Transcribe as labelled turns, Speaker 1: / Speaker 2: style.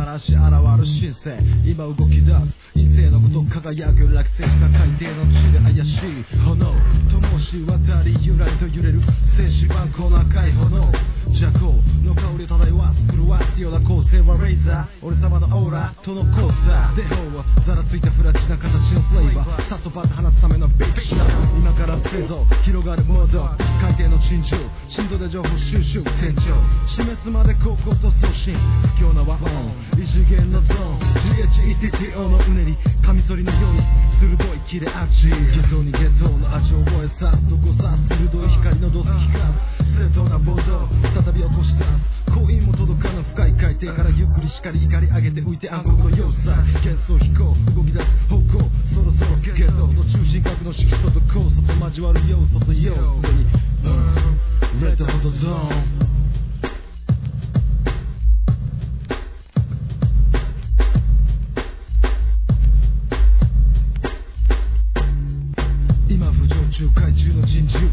Speaker 1: らし現る新星今動き出す陰性のごと輝く落選した海底の地で怪しい炎灯し渡りゆらりと揺れる静止版この赤い炎邪行の香り漂わす狂わすような構成はレーザー俺様のオーラとの交差デ法はざらついたフラチな形のフレーバーさっとバッと放つためのビッグショー今から製造広がるモード海底の珍獣振動で情報収集天井示すまで高校と送信不況な和音異次元のゾーン GHETTO のうねりカミソリのように鋭い切れ味ゲトにゲトの味を覚えさどこさ鋭い光のドス光る正当な暴動再び起こした婚姻も届かぬ深い海底からゆっくり光上げて浮いて暗黒の要塞幻想飛行動き出す方向そろそろゲトの中心核の色素と酵素と交わる要素と要素にレッドホットゾーン今浮上中海中の珍獣